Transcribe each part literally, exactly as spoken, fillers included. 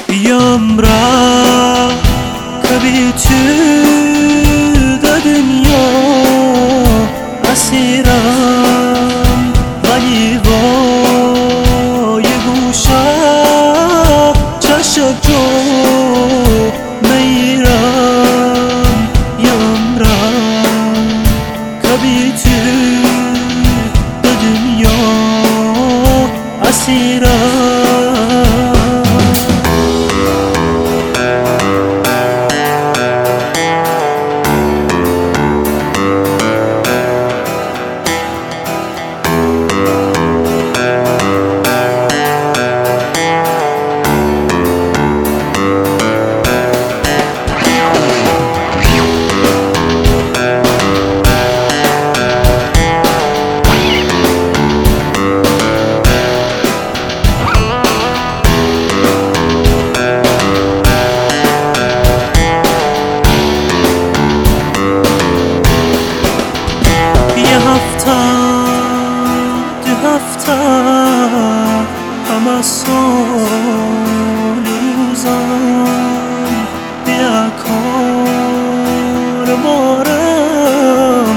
بیام را کبی تو د دنیا اسیرم ولی وای گوشا چشم جو میرم یم را کبی تو د دنیا اسیرم همه سال روزم بیا کار بارم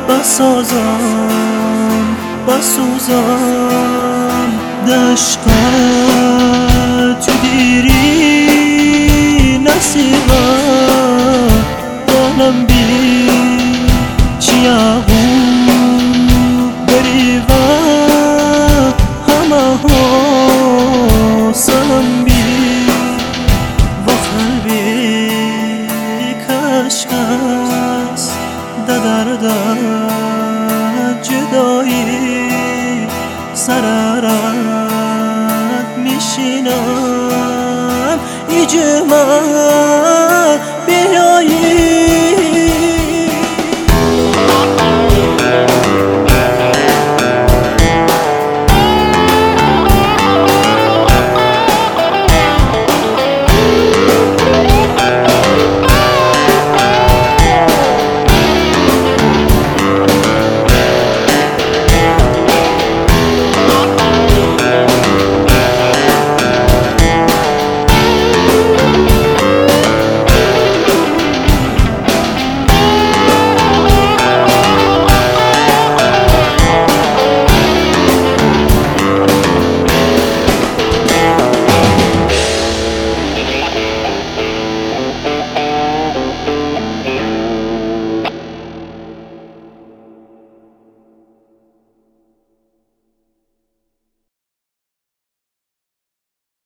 بسازم بسوزم دشقه تو دیری نصیبم دانم بی چیا سلام بی و قلبی کشکش ددرد جدایی سرارت میشینم ایجه من بیایی